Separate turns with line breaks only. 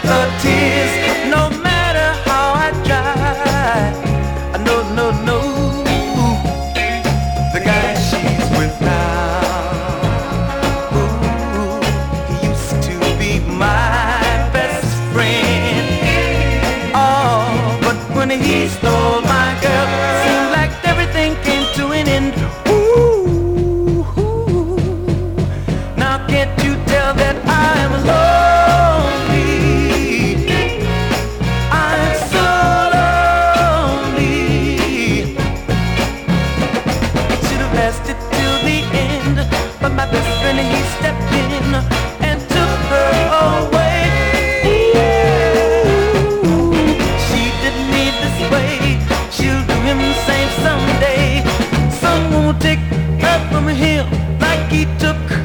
her tears, no matter how I try. No, no, no. The guy she's with now, ooh, he used to be my best friend. Oh, but when he stole my girl, seemed like everything came to an end. Ooh, now can't you tell that I'm lonely? I'm so lonely. Should have lasted till the end, but my best friend he stepped in and took her away. Ooh, she didn't need this way. She'll do him the same someday. Someone will take her from him like he took